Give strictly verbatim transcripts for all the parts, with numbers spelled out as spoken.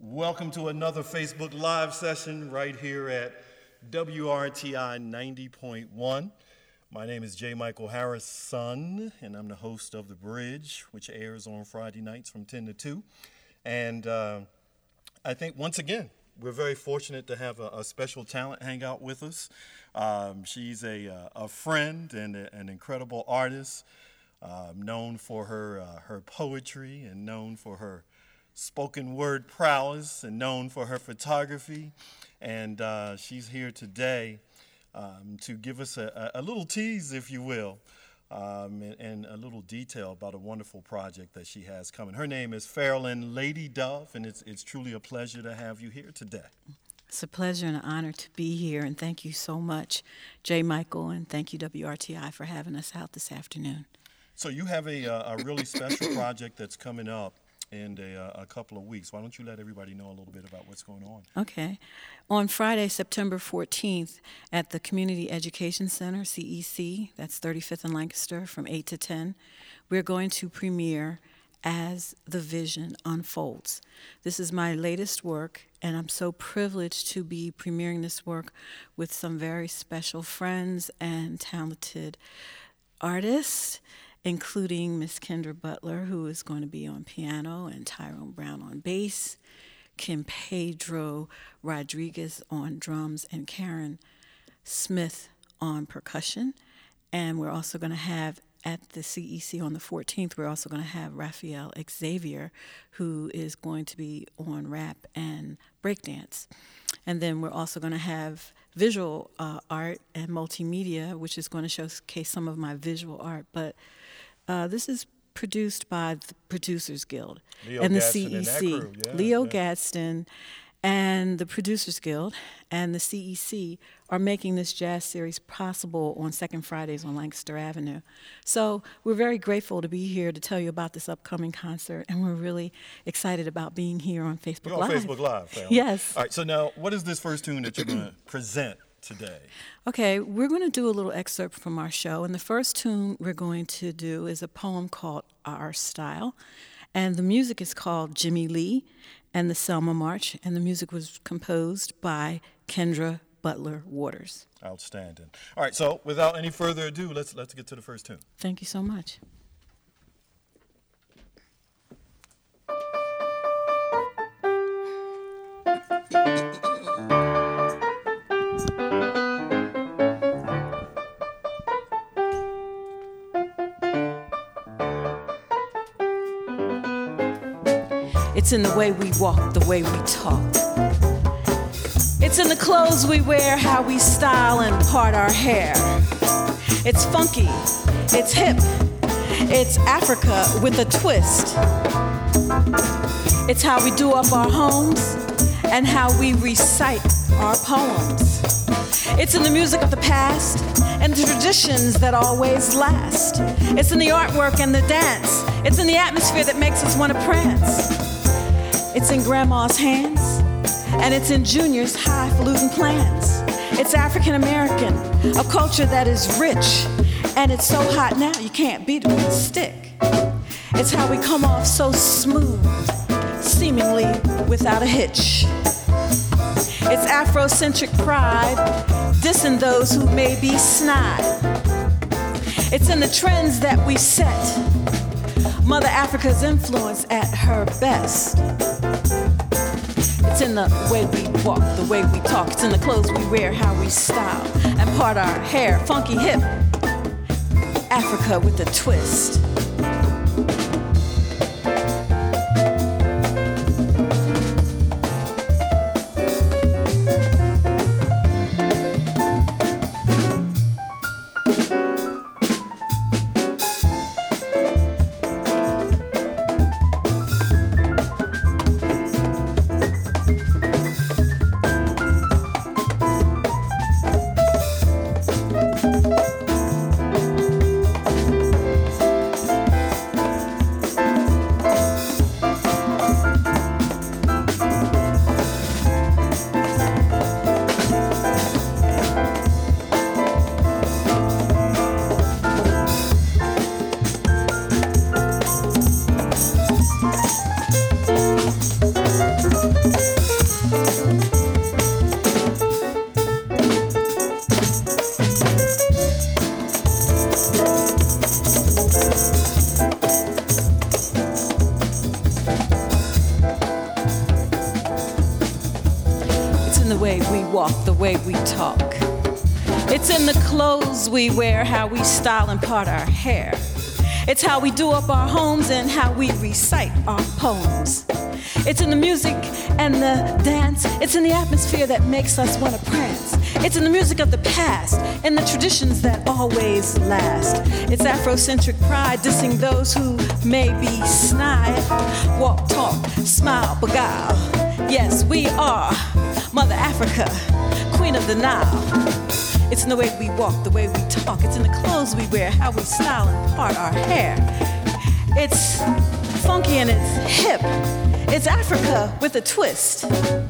Welcome to another Facebook Live session right here at W R T I ninety point one. My name is J. Michael Harrison, and I'm the host of The Bridge, which airs on Friday nights from ten to two. And uh, I think, once again, we're very fortunate to have a, a special talent hang out with us. Um, she's a, uh, a friend and a, an incredible artist, uh, known for her, uh, her poetry and known for her spoken word prowess and known for her photography. And uh, she's here today um, to give us a, a little tease, if you will, um, and, and a little detail about a wonderful project that she has coming. Her name is Farrelyn Lady Dove, and it's, it's truly a pleasure to have you here today. It's a pleasure and an honor to be here, and thank you so much, J. Michael, and thank you, W R T I, for having us out this afternoon. So you have a, a really special project that's coming up in a, a couple of weeks. Why don't you let everybody know a little bit about what's going on? Okay. On Friday, September fourteenth, at the Community Education Center, C E C, that's thirty-fifth and Lancaster, from eight to ten, we're going to premiere As the Vision Unfolds. This is my latest work, and I'm so privileged to be premiering this work with some very special friends and talented artists, including Miss Kendra Butler, who is going to be on piano, and Tyrone Brown on bass, Kim Pedro Rodriguez on drums, and Karen Smith on percussion. And we're also going to have, at the C E C on the fourteenth, we're also going to have Raphael Xavier, who is going to be on rap and breakdance. And then we're also going to have visual uh, art and multimedia, which is going to showcase some of my visual art. But uh, this is produced by the Producers Guild Leo and the Gadsden C E C. And that crew. Yeah, Leo yeah. Gadsden and the Producers Guild and the C E C are making this jazz series possible on Second Fridays on Lancaster Avenue. So we're very grateful to be here to tell you about this upcoming concert, and we're really excited about being here on Facebook You're on Live. Facebook Live, Farrelyn. Yes. All right, so now, what is this first tune that you're going to present today? Okay, we're going to do a little excerpt from our show, and the first tune we're going to do is a poem called Our Style, and the music is called Jimmy Lee and the Selma March, and the music was composed by Kendra Butler Waters. Outstanding. All right, so without any further ado, let's let's get to the first tune. Thank you so much. It's in the way we walk, the way we talk. It's in the clothes we wear, how we style and part our hair. It's funky, it's hip, it's Africa with a twist. It's how we do up our homes and how we recite our poems. It's in the music of the past and the traditions that always last. It's in the artwork and the dance. It's in the atmosphere that makes us want to prance. It's in Grandma's hands, and it's in Junior's highfalutin plans. It's African American, a culture that is rich, and it's so hot now you can't beat it with a stick. It's how we come off so smooth, seemingly without a hitch. It's Afrocentric pride, dissing those who may be snide. It's in the trends that we set, Mother Africa's influence at her best. It's in the way we walk, the way we talk. It's in the clothes we wear, how we style, and part our hair, funky hip, Africa with a twist. the way we walk, the way we talk. It's in the clothes we wear, how we style and part our hair. It's how we do up our homes and how we recite our poems. It's in the music and the dance. It's in the atmosphere that makes us want to prance. It's in the music of the past and the traditions that always last. It's Afrocentric pride dissing those who may be snide. Walk, talk, smile, beguile. Yes, we are Mother Africa, Queen of the Nile. It's in the way we walk, the way we talk. It's in the clothes we wear, how we style and part our hair. It's funky and it's hip. It's Africa with a twist.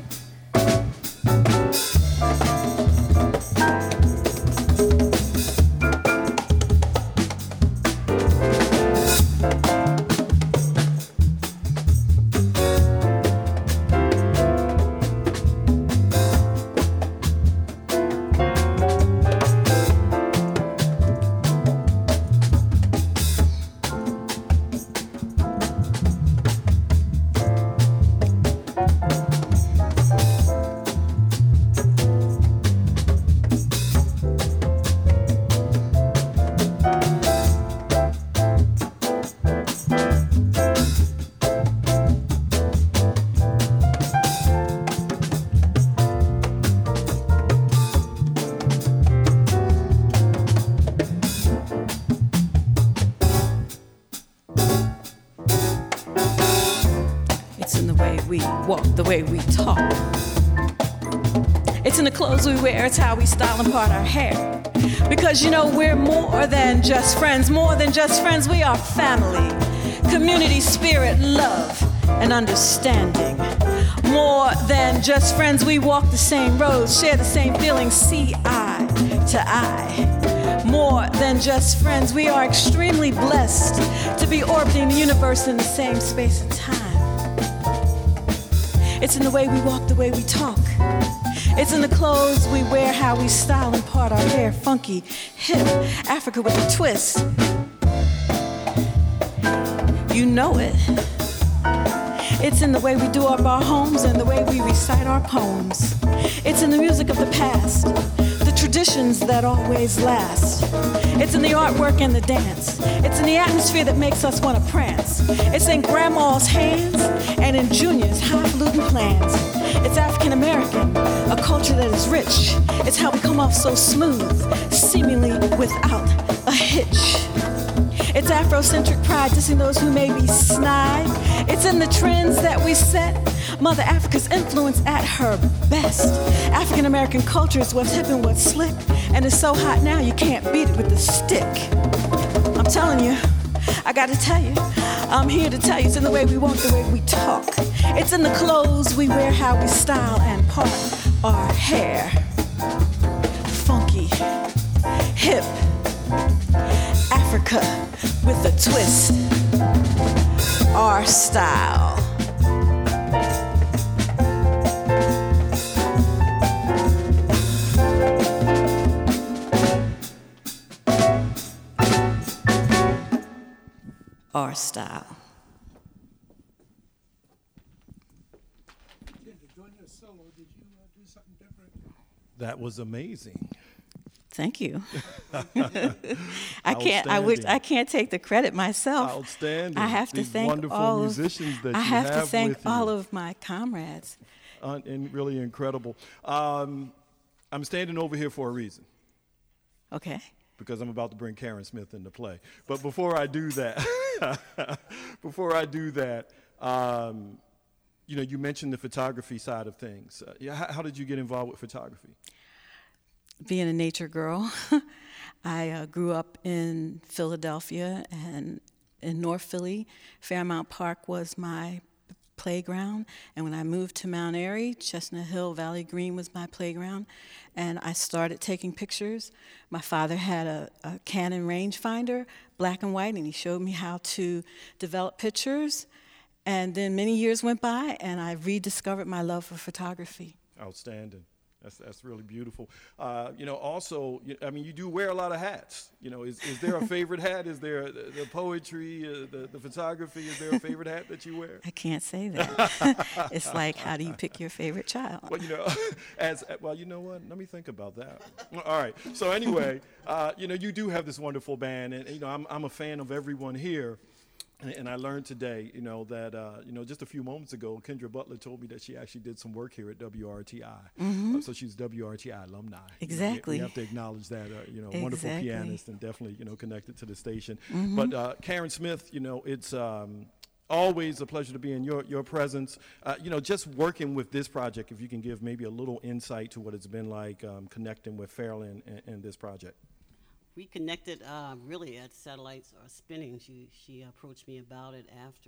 Walk, the way we talk. It's in the clothes we wear, it's how we style and part our hair. Because you know we're more than just friends, more than just friends, we are family. Community, spirit, love, and understanding. More than just friends, we walk the same roads, share the same feelings, see eye to eye. More than just friends, we are extremely blessed to be orbiting the universe in the same space and time. It's in the way we walk, the way we talk. It's in the clothes we wear, how we style and part our hair. Funky, hip, Africa with a twist. You know it. It's in the way we do up our homes and the way we recite our poems. It's in the music of the past, the traditions that always last. It's in the artwork and the dance. It's in the atmosphere that makes us want to prance. It's in grandma's hands and in Junior's highfalutin plans. It's African American, a culture that is rich. It's how we come off so smooth, seemingly without a hitch. It's Afrocentric pride, dissing those who may be snide. It's in the trends that we set, Mother Africa's influence at her best. African American culture is what's hip and what's slick, and it's so hot now you can't beat it with a stick. I'm telling you, I gotta tell you, I'm here to tell you, it's in the way we walk, the way we talk. It's in the clothes we wear, how we style and part our hair. Funky, hip, Africa with a twist, our style. Our style. That was amazing. Thank you. I can't. I wish I can't take the credit myself. Outstanding. I have to These thank wonderful all musicians of, that I you have, have to thank with all you. of my comrades. Uh, and really incredible. Um, I'm standing over here for a reason. Okay. Because I'm about to bring Karen Smith into play. But before I do that, before I do that, um, you know, you mentioned the photography side of things. Uh, yeah, how, how did you get involved with photography? Being a nature girl, I uh, grew up in Philadelphia and in North Philly. Fairmount Park was my playground, and when I moved to Mount Airy, Chestnut Hill, Valley Green was my playground, and I started taking pictures. My father had a, a Canon rangefinder, black and white, and he showed me how to develop pictures, and then many years went by, and I rediscovered my love for photography. Outstanding. That's that's really beautiful. Uh, you know, also, I mean, you do wear a lot of hats. You know, is, is there a favorite hat? Is there the, the poetry, uh, the, the photography? Is there a favorite hat that you wear? I can't say that. It's like, how do you pick your favorite child? Well, you know, as well, you know what? Let me think about that. All right. So anyway, uh, you know, you do have this wonderful band, and you know, I'm I'm a fan of everyone here. And I learned today, you know, that, uh, you know, just a few moments ago, Kendra Butler told me that she actually did some work here at W R T I. Mm-hmm. Uh, so she's W R T I alumni. Exactly. You know, we, we have to acknowledge that, uh, you know, exactly. wonderful pianist and definitely, you know, connected to the station. Mm-hmm. But uh, Karen Smith, you know, it's um, always a pleasure to be in your, your presence. Uh, you know, just working with this project, if you can give maybe a little insight to what it's been like um, connecting with Farrell and, and this project. We connected uh, really at Satellites Are Spinning. She she approached me about it after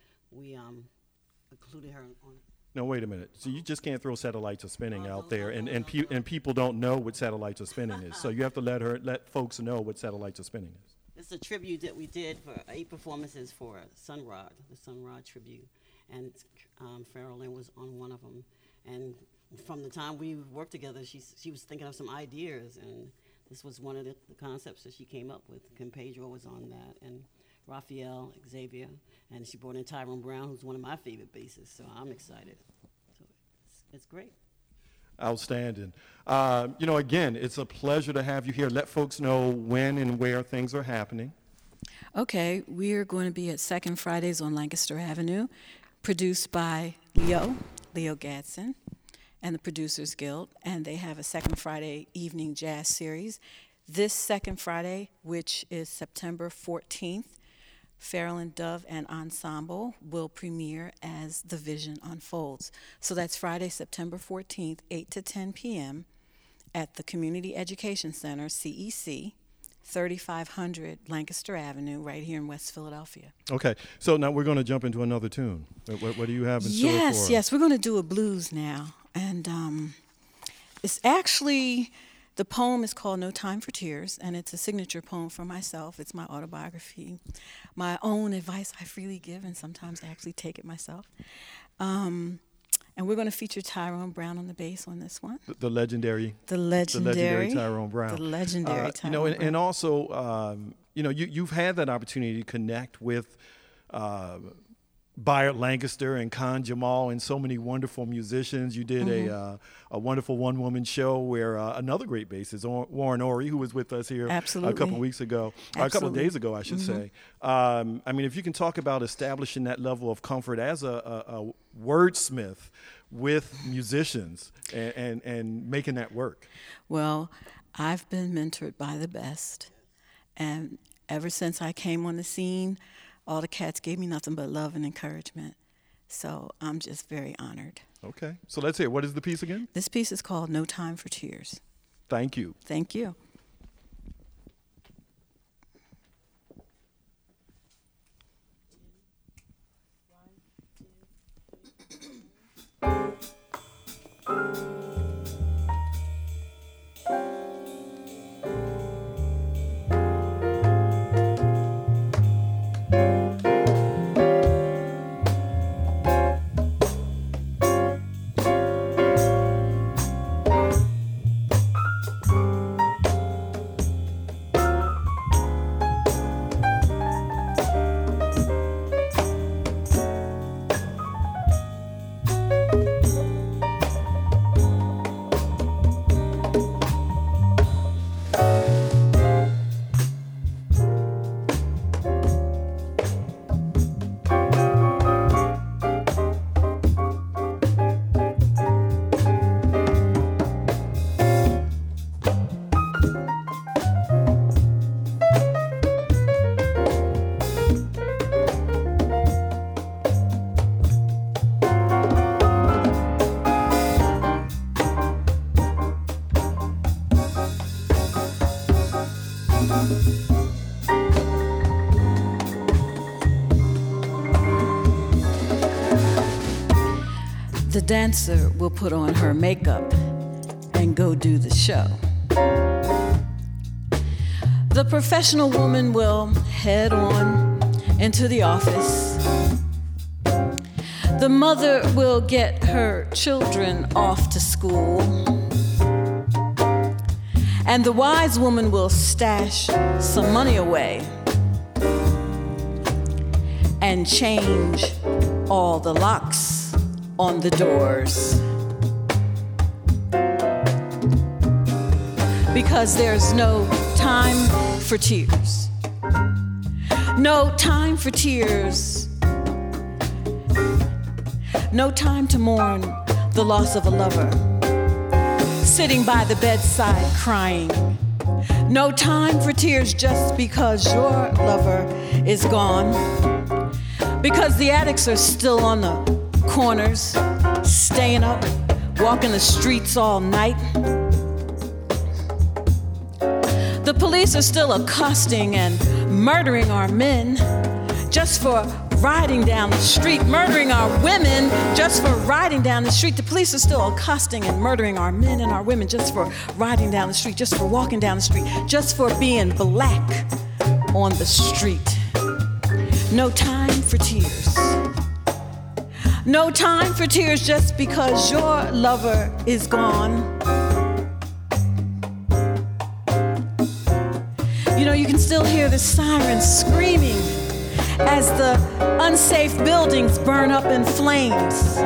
we um, included her on. No, wait a minute. So you just can't throw Satellites Are Spinning Oh, out no, there, no, and no, and, no, pe- no. and people don't know what Satellites Are Spinning is. So you have to let her let folks know what Satellites Are Spinning is. It's a tribute that we did for eight performances for Sunrod, the Sunrod tribute, and um, Farrell Lynn was on one of them. And from the time we worked together, she she was thinking of some ideas, and this was one of the, the concepts that she came up with. Kim Pedro was on that, and Raphael, Xavier, and she brought in Tyrone Brown, who's one of my favorite bassists, so I'm excited. So it's, it's great. Outstanding. Uh, you know, again, it's a pleasure to have you here. Let folks know when and where things are happening. Okay, we're going to be at Second Fridays on Lancaster Avenue, produced by Leo, Leo Gadsden, and the Producers Guild, and they have a Second Friday evening jazz series. This Second Friday, which is September fourteenth, Farrell and Dove and Ensemble will premiere as The Vision Unfolds. So that's Friday, September fourteenth, eight to ten p.m. at the Community Education Center, C E C, thirty-five hundred Lancaster Avenue, right here in West Philadelphia. Okay, so now we're going to jump into another tune. What, what do you have in store for us? Yes, yes, we're going to do a blues now. And um, it's actually, the poem is called No Time for Tears, and it's a signature poem for myself. It's my autobiography, my own advice I freely give, and sometimes I actually take it myself. Um, and we're going to feature Tyrone Brown on the bass on this one. The, the legendary, the legendary, the legendary Tyrone Brown. The legendary uh, Tyrone you know, and, Brown. and also, um, you know, you, you've had that opportunity to connect with uh, Bayard Lancaster and Khan Jamal and so many wonderful musicians. You did mm-hmm. a uh, a wonderful one-woman show where uh, another great bassist, or- Warren Ory, who was with us here Absolutely. a couple of weeks ago, uh, a couple of days ago, I should mm-hmm. say. Um, I mean, if you can talk about establishing that level of comfort as a, a, a wordsmith with musicians and, and, and making that work. Well, I've been mentored by the best, and ever since I came on the scene, all the cats gave me nothing but love and encouragement. So I'm just very honored. Okay. So let's hear. What is the piece again? This piece is called No Time for Tears. Thank you. Thank you. The dancer will put on her makeup and go do the show. The professional woman will head on into the office. The mother will get her children off to school. And the wise woman will stash some money away and change all the locks on the doors. Because there's no time for tears. No time for tears. No time to mourn the loss of a lover, sitting by the bedside crying. No time for tears just because your lover is gone. Because the addicts are still on the corners, staying up, walking the streets all night. The police are still accosting and murdering our men just for riding down the street, murdering our women just for riding down the street. The police are still accosting and murdering our men and our women just for riding down the street, just for walking down the street, just for being black on the street. No time for tears. No time for tears just because your lover is gone. You know, you can still hear the sirens screaming as the unsafe buildings burn up in flames.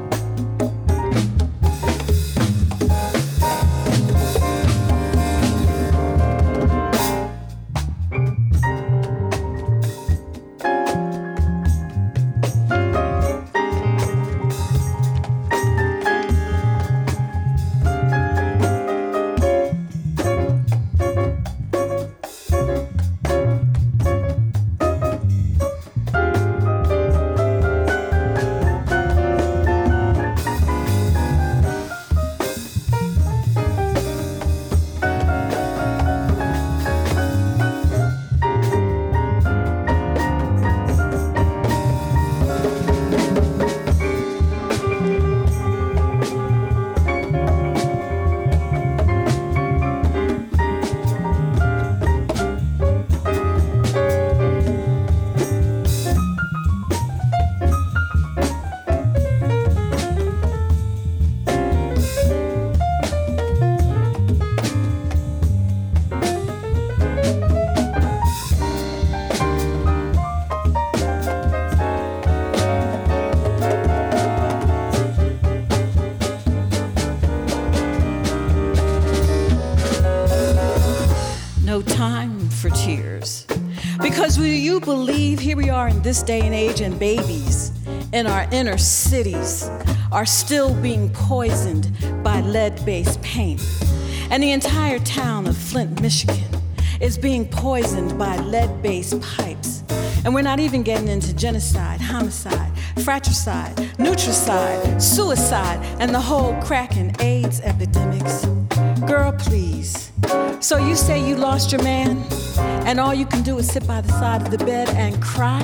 For tears. Because will you believe here we are in this day and age, and babies in our inner cities are still being poisoned by lead-based paint. And the entire town of Flint, Michigan is being poisoned by lead-based pipes. And we're not even getting into genocide, homicide, fratricide, nutricide, suicide, and the whole crack and AIDS epidemics. Girl, please. So you say you lost your man, and all you can do is sit by the side of the bed and cry?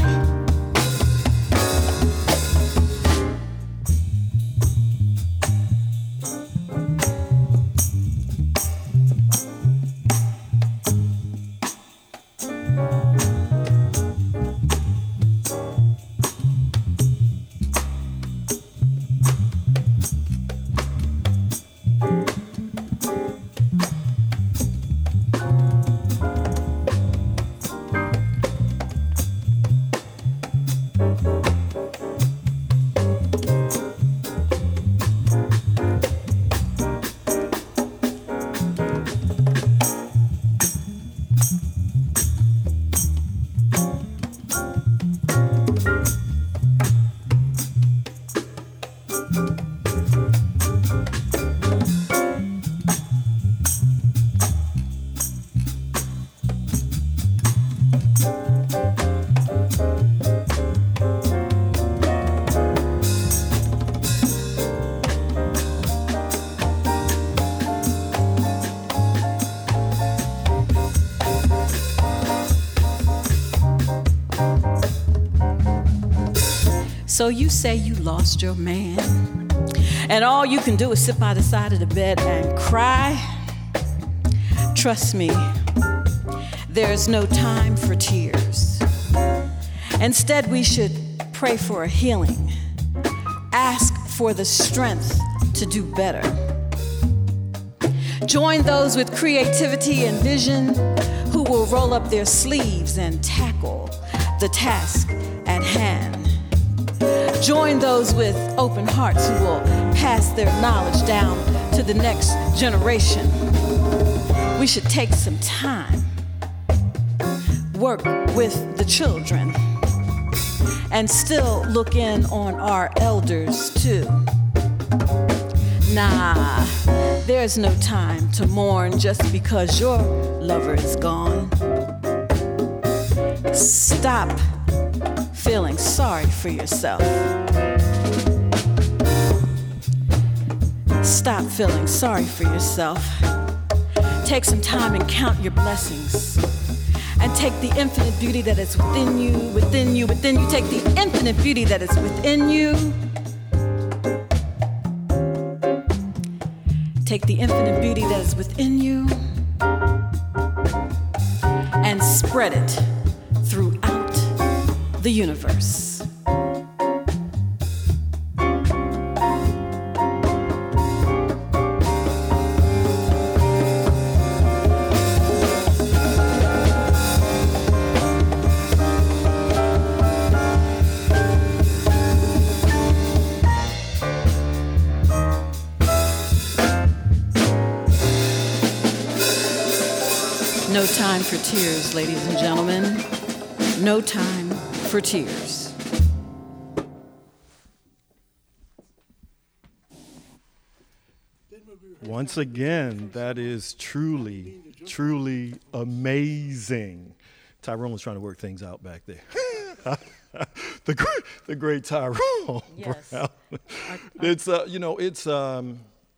So you say you lost your man, and all you can do is sit by the side of the bed and cry? Trust me, there's no time for tears. Instead, we should pray for a healing, ask for the strength to do better. Join those with creativity and vision who will roll up their sleeves and tackle the task at hand. Join those with open hearts who will pass their knowledge down to the next generation. We should take some time, work with the children, and still look in on our elders too. Nah, there's no time to mourn just because your lover is gone. Stop feeling sorry for yourself. Stop feeling sorry for yourself. Take some time and count your blessings. And take the infinite beauty that is within you, within you, within you. Take the infinite beauty that is within you. Take the infinite beauty that is within you and spread it throughout the universe. No time for tears, ladies and gentlemen. No time for tears. Once again, that is truly, truly amazing. Tyrone was trying to work things out back there. the great, the great Tyrone Yes. Brown. It's uh, you know, it's um.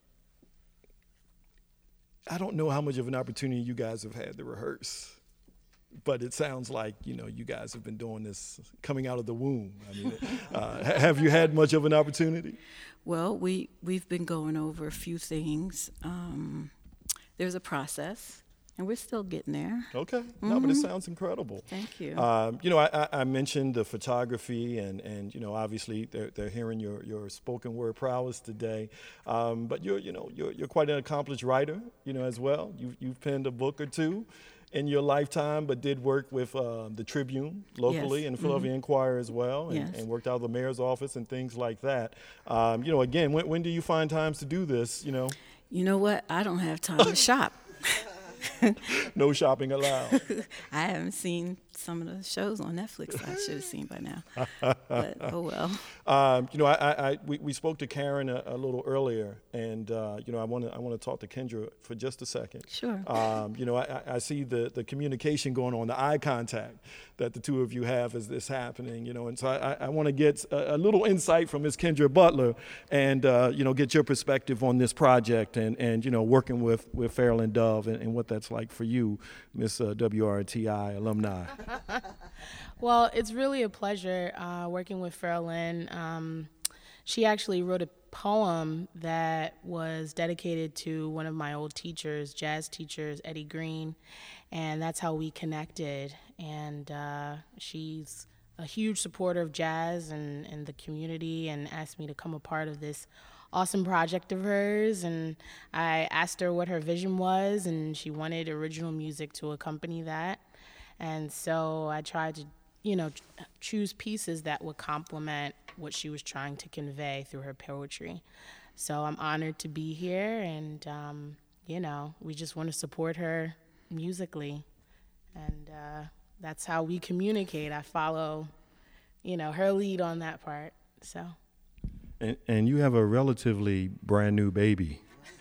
I don't know how much of an opportunity you guys have had to rehearse, but it sounds like, you know, you guys have been doing this coming out of the womb. I mean, uh, have you had much of an opportunity? Well, we, we've been going over a few things. Um, there's a process, and we're still getting there. Okay. No, but it sounds incredible. Thank you. Um, you know, I, I- I mentioned the photography, and, and you know, obviously they're, they're hearing your, your spoken word prowess today. Um, but you're, you know, you're, you're quite an accomplished writer, you know, as well. You've, you've penned a book or two in your lifetime, but did work with uh, the Tribune locally Yes. and Philadelphia Inquirer as well, and, Yes. and worked out of the mayor's office and things like that. Um, you know, again, when, when do you find times to do this, you know? You know what? I don't have time to shop. No shopping allowed. I haven't seen some of the shows on Netflix I should have seen by now. But oh well. Um, you know, I, I, I we, we spoke to Karen a, a little earlier, and uh, you know, I want to I want to talk to Kendra for just a second. Sure. Um, you know, I, I see the the communication going on, the eye contact that the two of you have as this happening. You know, and so I, I want to get a, a little insight from Miz Kendra Butler, and uh, you know, get your perspective on this project, and and you know, working with with Farrell and Dove, and, and what that's like for you, Miss uh, W R T I alumni. Well, it's really a pleasure uh, working with Farrellyn. Um, she actually wrote a poem that was dedicated to one of my old teachers, jazz teachers, Eddie Green, and that's how we connected. And uh, she's a huge supporter of jazz and, and the community, and asked me to come a part of this awesome project of hers. And I asked her what her vision was, and she wanted original music to accompany that. And so I tried to, you know, ch- choose pieces that would complement what she was trying to convey through her poetry. So I'm honored to be here, and, um, you know, we just want to support her musically. And uh, that's how we communicate. I follow, you know, her lead on that part, so. And, and you have a relatively brand new baby.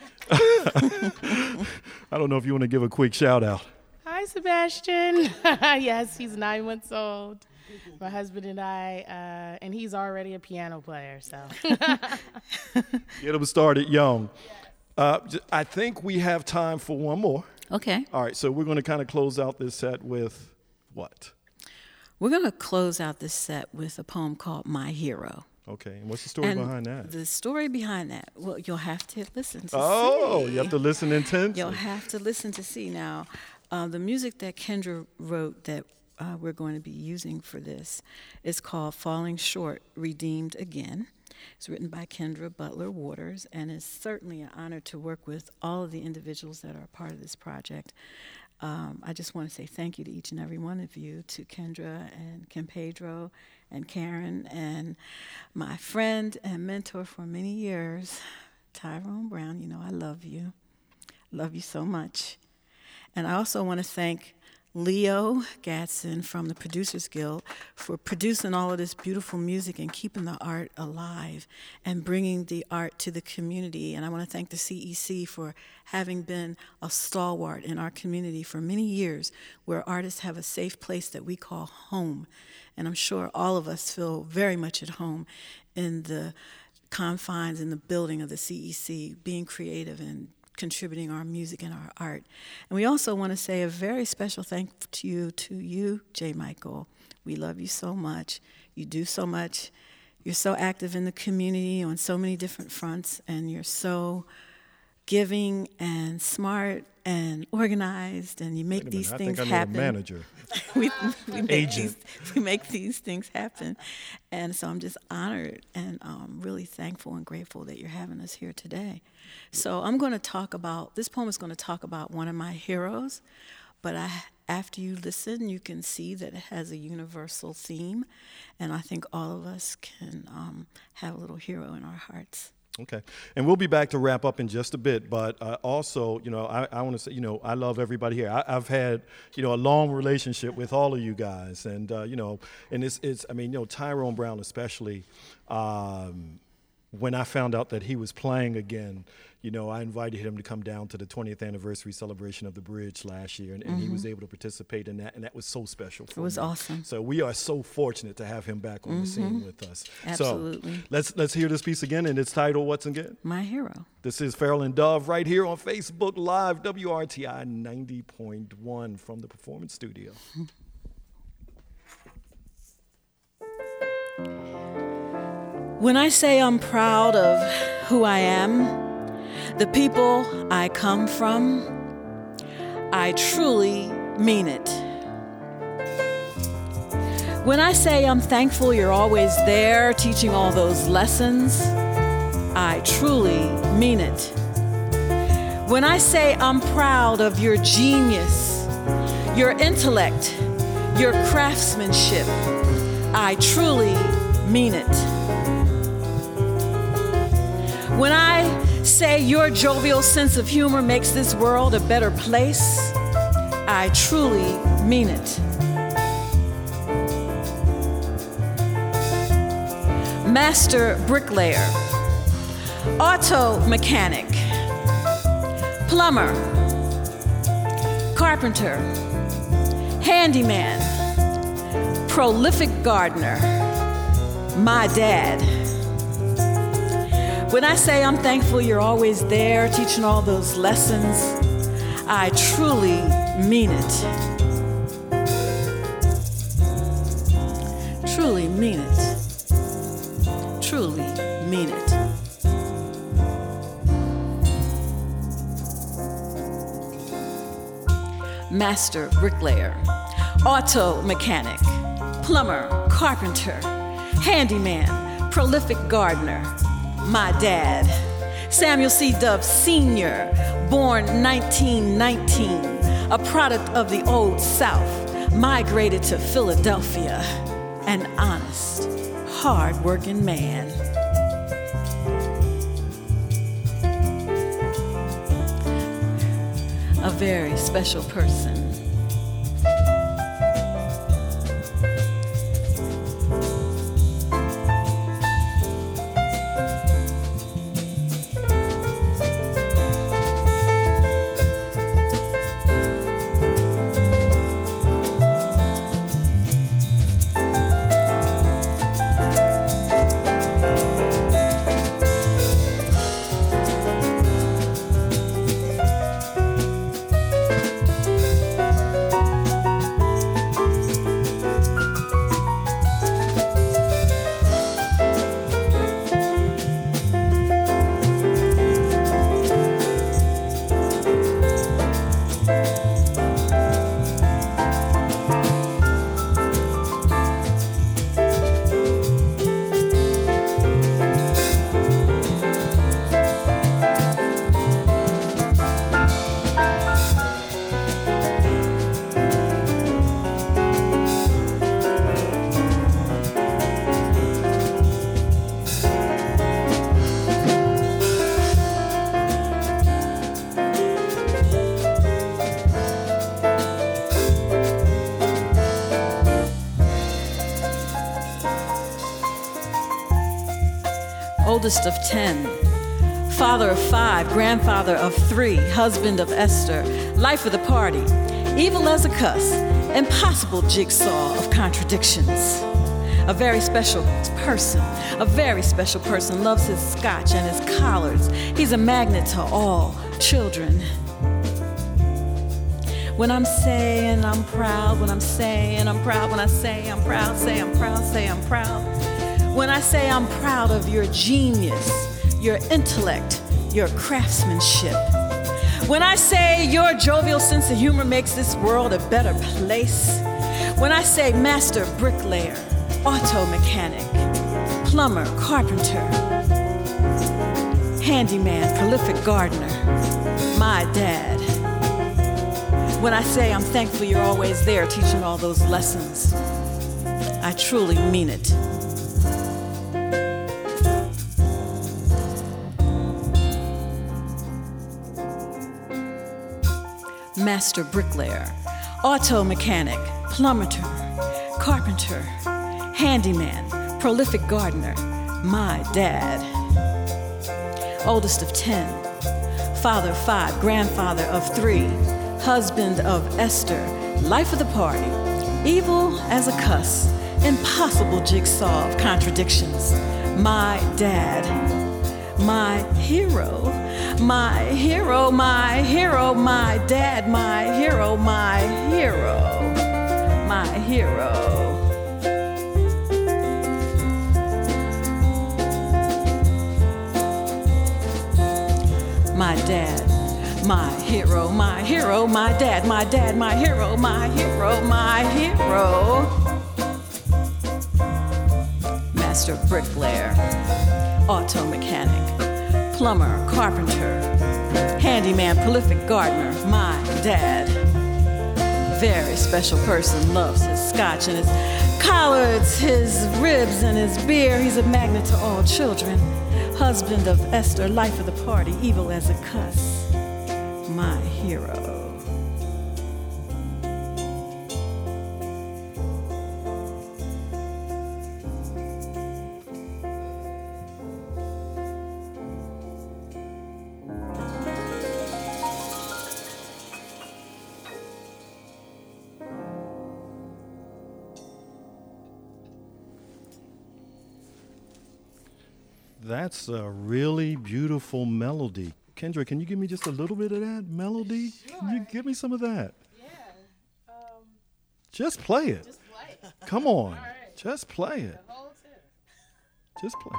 I don't know if you want to give a quick shout out. Hi, Sebastian. Yes, he's nine months old. My husband and I, uh, and he's already a piano player, so. Get them started young. Uh, j- I think we have time for one more. Okay. All right, so we're going to kind of close out this set with what? We're going to close out this set with a poem called My Hero. Okay, and what's the story And behind that? The story behind that, well, you'll have to listen to Oh, see. you have to listen intensely. You'll have to listen to see. Now, uh, the music that Kendra wrote that uh, we're going to be using for this is called Falling Short, Redeemed Again. It's written by Kendra Butler Waters, and it's certainly an honor to work with all of the individuals that are part of this project. Um, I just want to say thank you to each and every one of you, to Kendra and Kim Pedro and Karen, and my friend and mentor for many years, Tyrone Brown. You know I love you. Love you so much. And I also want to thank Leo Gadsden from the Producers Guild for producing all of this beautiful music and keeping the art alive and bringing the art to the community. And I want to thank the C E C for having been a stalwart in our community for many years, where artists have a safe place that we call home. And I'm sure all of us feel very much at home in the confines, in the building of the C E C, being creative and contributing our music and our art. And we also want to say a very special thank you to you, J. Michael. We love you so much. You do so much. You're so active in the community on so many different fronts, and you're so giving and smart and organized, and you make these I things think I happen. Know a manager. we, we, make Agent. these, we make these things happen. And so I'm just honored and um, really thankful and grateful that you're having us here today. So I'm going to talk about, this poem is going to talk about one of my heroes, but I, after you listen, you can see that it has a universal theme, and I think all of us can um, have a little hero in our hearts. Okay. And we'll be back to wrap up in just a bit. But uh, also, you know, I, I want to say, you know, I love everybody here. I, I've had, you know, a long relationship with all of you guys. And, uh, you know, and it's, it's, I mean, you know, Tyrone Brown especially, um, when I found out that he was playing again, you know, I invited him to come down to the twentieth anniversary celebration of the Bridge last year, and, and mm-hmm. he was able to participate in that, and that was so special for me. It was me. awesome. So we are so fortunate to have him back on mm-hmm. the scene with us. Absolutely. So let's let's hear this piece again, and it's titled what's again? My Hero. This is Farrell and Dove right here on Facebook Live, W R T I ninety point one from the Performance Studio. When I say I'm proud of who I am, the people I come from, I truly mean it. When I say I'm thankful you're always there teaching all those lessons, I truly mean it. When I say I'm proud of your genius, your intellect, your craftsmanship, I truly mean it. When I say your jovial sense of humor makes this world a better place, I truly mean it. Master bricklayer, auto mechanic, plumber, carpenter, handyman, prolific gardener, my dad. When I say I'm thankful you're always there teaching all those lessons, I truly mean it. Truly mean it. Truly mean it. Master bricklayer, auto mechanic, plumber, carpenter, handyman, prolific gardener, my dad, Samuel C. Dove Senior, born nineteen nineteen, a product of the Old South, migrated to Philadelphia, an honest, hard-working man. A very special person. oldest of ten, father of five, grandfather of three, husband of Esther, life of the party, evil as a cuss, impossible jigsaw of contradictions. A very special person, a very special person, loves his scotch and his collards. He's a magnet to all children. When I'm saying I'm proud, when I'm saying I'm proud, when I say I'm proud, say I'm proud, say I'm proud. When I say I'm proud of your genius, your intellect, your craftsmanship. When I say your jovial sense of humor makes this world a better place. When I say master bricklayer, auto mechanic, plumber, carpenter, handyman, prolific gardener, my dad. When I say I'm thankful you're always there teaching all those lessons, I truly mean it. Master bricklayer, auto mechanic, plumber, carpenter, handyman, prolific gardener, my dad. Oldest of ten, father of five, grandfather of three, husband of Esther, life of the party, evil as a cuss, impossible jigsaw of contradictions, my dad. My hero, my hero, my hero, my dad, my hero, my hero, my hero. My dad, my hero, my hero, my dad, my dad, my hero, my hero, my hero. Master bricklayer, auto mechanic, plumber, carpenter, handyman, prolific gardener, my dad. Very special person, loves his scotch and his collards, his ribs and his beer. He's a magnet to all children. Husband of Esther, life of the party, evil as a cuss, my hero. That's a really beautiful melody. Kendra, can you give me just a little bit of that melody? Sure. Can you give me some of that? Yeah. Um, Just play it. just play it. Come on. All right. Just play it. The whole tune. Just play.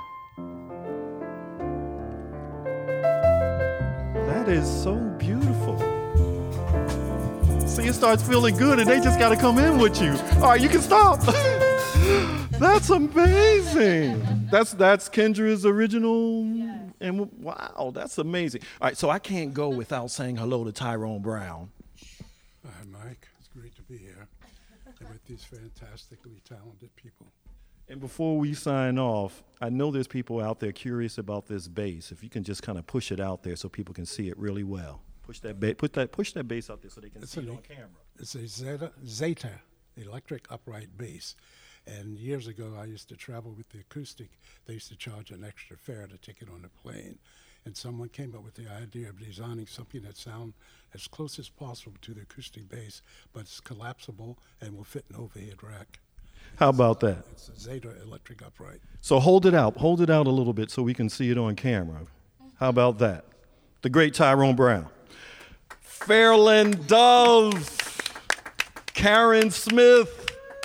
That is so beautiful. See, it starts feeling good and they just got to come in with you. All right, you can stop. That's amazing. That's that's Kendra's original. Yeah. And wow, that's amazing. All right, so I can't go without saying hello to Tyrone Brown. Hi, Mike. It's great to be here and with these fantastically talented people. And before we sign off, I know there's people out there curious about this bass. If you can just kind of push it out there so people can see it really well. Push that ba- put that push that bass out there so they can It's see a it on neat- camera. It's a Zeta, Zeta electric upright bass. And years ago, I used to travel with the acoustic. They used to charge an extra fare to take it on the plane. And someone came up with the idea of designing something that sounds as close as possible to the acoustic bass, but it's collapsible and will fit an overhead rack. How about that? It's a Zeta electric upright. So hold it out. Hold it out a little bit so we can see it on camera. How about that? The great Tyrone Brown. Fairland Dove. Karen Smith.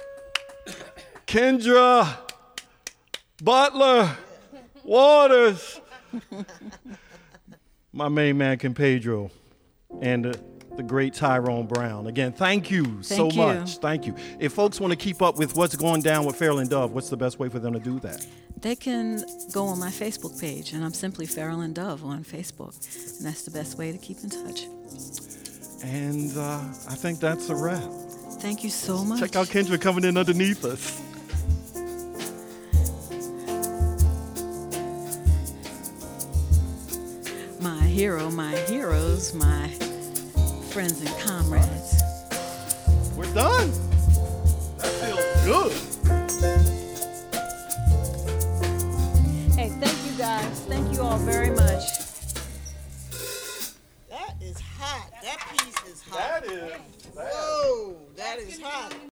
Kendra Butler Waters. My main man, Kim Pedro. And uh, the great Tyrone Brown. Again, thank you Thank so you. much. Thank you. If folks want to keep up with what's going down with Fairland Dove, what's the best way for them to do that? They can go on my Facebook page, and I'm simply Fairland Dove on Facebook. And that's the best way to keep in touch. And uh, I think that's a wrap. Thank you so much. Check out Kendra coming in underneath us. My hero, my heroes, my friends and comrades. We're done. That feels good. Hey, thank you guys. Thank you all very much. That is hot. That piece is hot. That is. Whoa, that is hot.